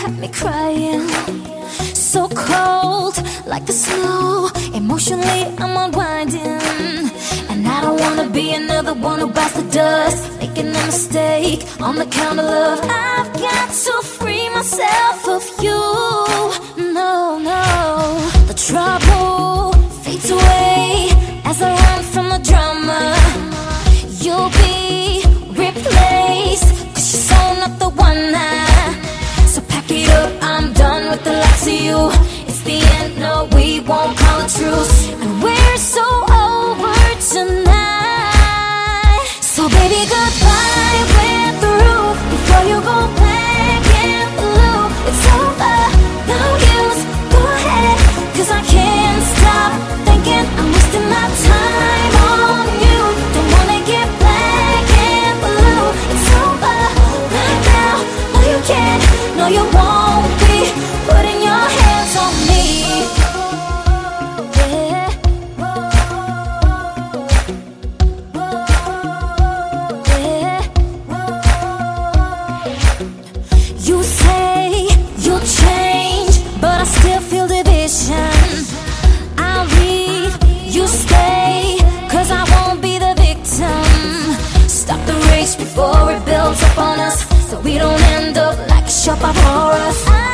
had me crying. So cold, like the snow. Emotionally, I'm unwinding. And I don't wanna be another one who bites the dust, making a mistake on the count of love. I've got to free myself of you. No, no. The trouble fades away as I run from the drama. You'll be replaced, 'cause you're so not the one now. So pack it up, I'm done with the likes of you. It's the end, no, we won't call a truce. And we're so over tonight. So baby, goodbye, we're through. Before you go back in blue, it's over, no use, go ahead. 'Cause I can't stop thinking I'm wasting my time on you. Don't wanna get back in blue. It's over right now, no you can't, no you won't be putting your hands on me. Yeah. Yeah. You say you'll change, but I still feel division. I'll leave, you stay, 'cause I won't be the victim. Stop the race before it builds up on us, so we don't end up like a shop of horrors.